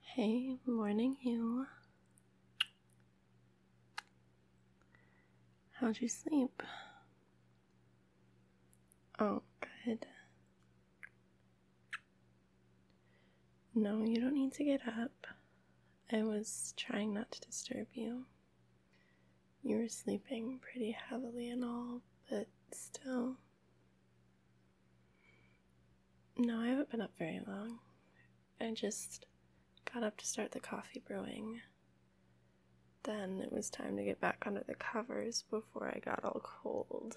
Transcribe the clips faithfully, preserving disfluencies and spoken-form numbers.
Hey, morning you. How'd you sleep? Oh, good. No, you don't need to get up. I was trying not to disturb you. You were sleeping pretty heavily and all, but still. No, I haven't been up very long. I just got up to start the coffee brewing. Then it was time to get back under the covers before I got all cold.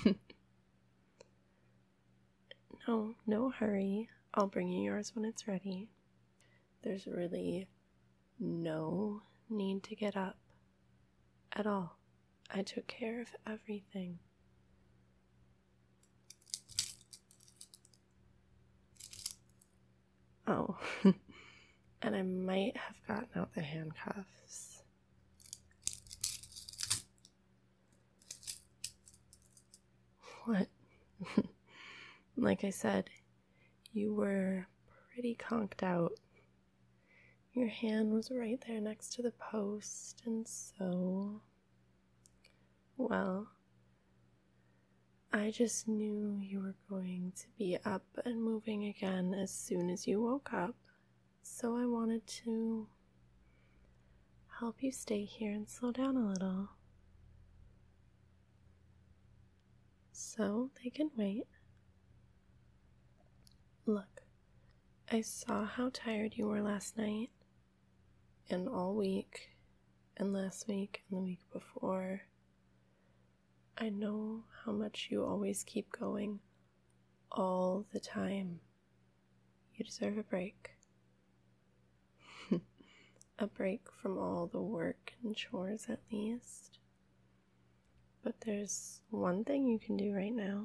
No, no hurry. I'll bring you yours when it's ready. There's really no need to get up at all. I took care of everything. Oh, and I might have gotten out the handcuffs. What? Like I said, you were pretty conked out. Your hand was right there next to the post, and so, well, I just knew you were going to be up and moving again as soon as you woke up, so I wanted to help you stay here and slow down a little. So they can wait. Look, I saw how tired you were last night, and all week, and last week, and the week before. I know how much you always keep going, all the time. You deserve a break. A break from all the work and chores at least. But there's one thing you can do right now.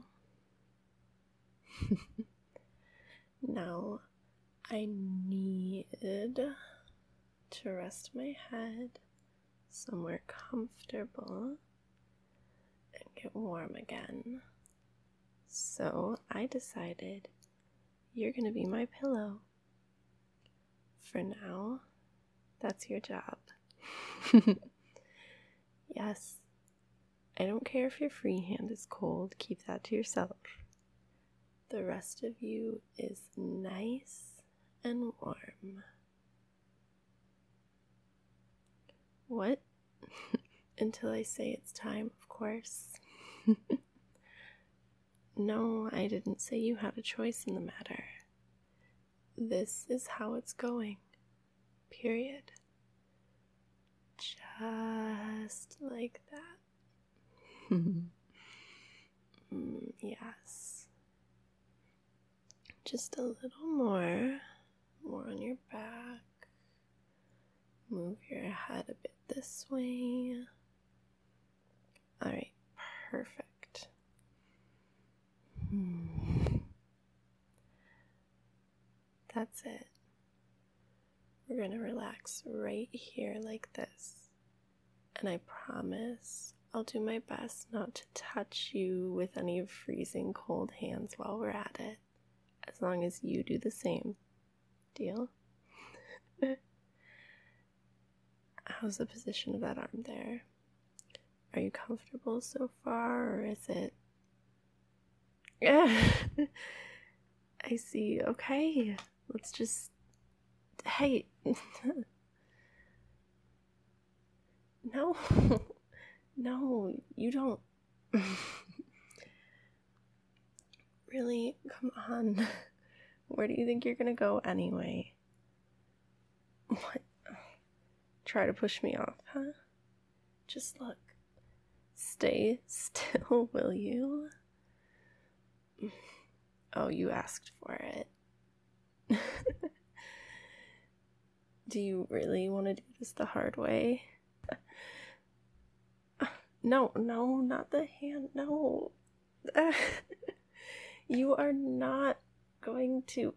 Now, I need to rest my head somewhere comfortable and get warm again. So I decided you're gonna be my pillow. For now, that's your job. Yes, I don't care if your free hand is cold, keep that to yourself. The rest of you is nice and warm. What? Until I say it's time, of course. No, I didn't say you had a choice in the matter. This is how it's going. Period. Just like that. mm, yes. Just a little more. More on your back. Move your head a bit this way. Alright, perfect. Hmm. That's it. We're gonna relax right here like this. And I promise I'll do my best not to touch you with any freezing cold hands while we're at it. As long as you do the same. Deal? How's the position of that arm there? Are you comfortable so far, or is it... Yeah, I see. Okay, let's just... Hey! No, no, you don't... Really? Come on. Where do you think you're gonna go anyway? What? Try to push me off, huh? Just look. Stay still, will you? Oh, you asked for it. Do you really want to do this the hard way? No, no, not the hand, no. You are not going to...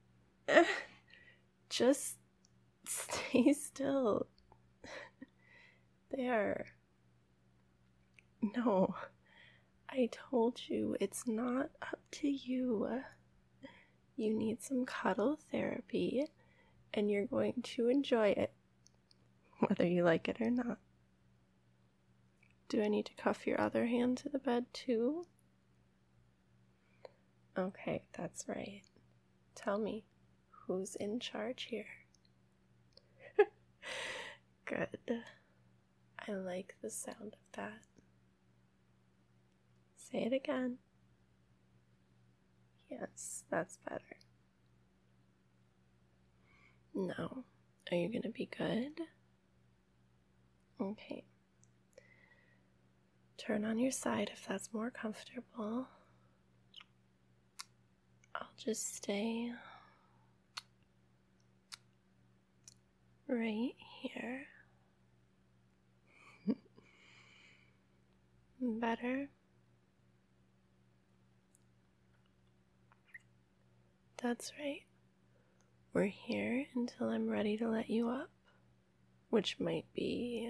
Just stay still. There. No, I told you it's not up to you. You need some cuddle therapy, and you're going to enjoy it, whether you like it or not. Do I need to cuff your other hand to the bed too? Okay, that's right. Tell me, who's in charge here? Good. I like the sound of that. Say it again. Yes, that's better. Now, are you gonna be good? Okay. Turn on your side if that's more comfortable. I'll just stay right here. Better? That's right. We're here until I'm ready to let you up, which might be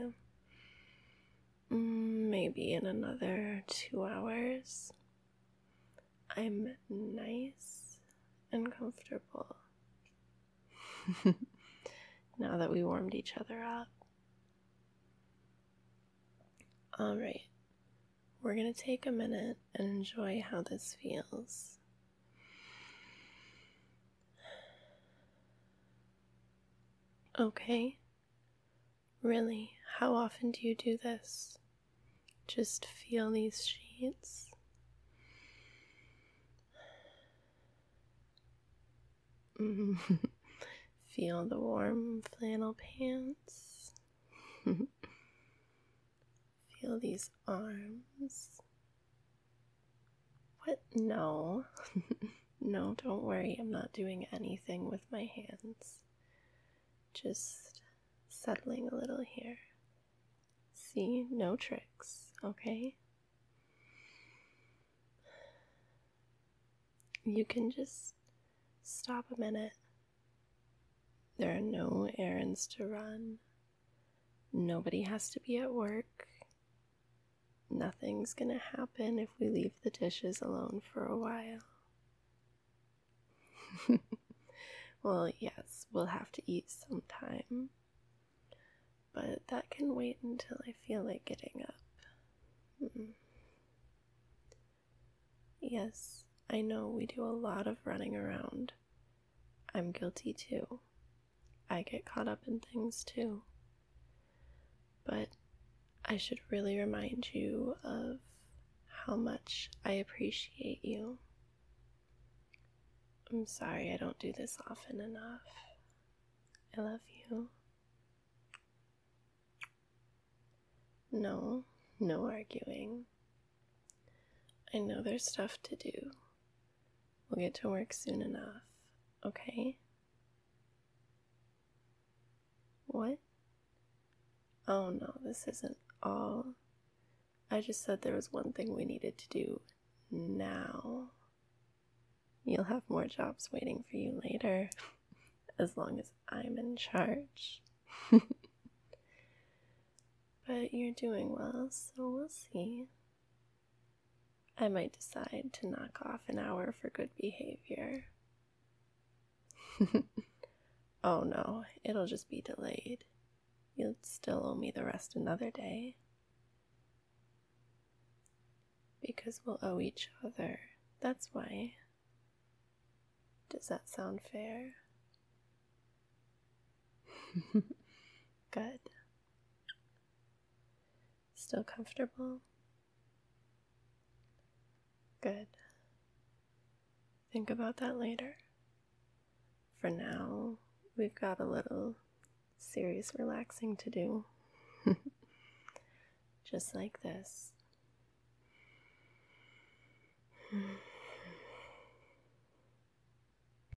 mm, maybe in another two hours. I'm nice and comfortable now that we warmed each other up. Alright, we're gonna take a minute and enjoy how this feels. Okay, really, how often do you do this? Just feel these sheets. Feel the warm flannel pants. Feel these arms. What? No. No, don't worry, I'm not doing anything with my hands. Just settling a little here. See, no tricks, okay? You can just stop a minute. There are no errands to run. Nobody has to be at work. Nothing's gonna happen if we leave the dishes alone for a while. Well, yes, we'll have to eat sometime, but that can wait until I feel like getting up. Mm. Yes, I know we do a lot of running around. I'm guilty too. I get caught up in things too. But I should really remind you of how much I appreciate you. I'm sorry I don't do this often enough. I love you. No, no arguing. I know there's stuff to do. We'll get to work soon enough, okay? What? Oh no, this isn't all. I just said there was one thing we needed to do now. You'll have more jobs waiting for you later, as long as I'm in charge. But you're doing well, so we'll see. I might decide to knock off an hour for good behavior. Oh no, it'll just be delayed. You'll still owe me the rest another day. Because we'll owe each other, that's why. Does that sound fair? Good. Still comfortable? Good. Think about that later. For now, we've got a little serious relaxing to do. Just like this.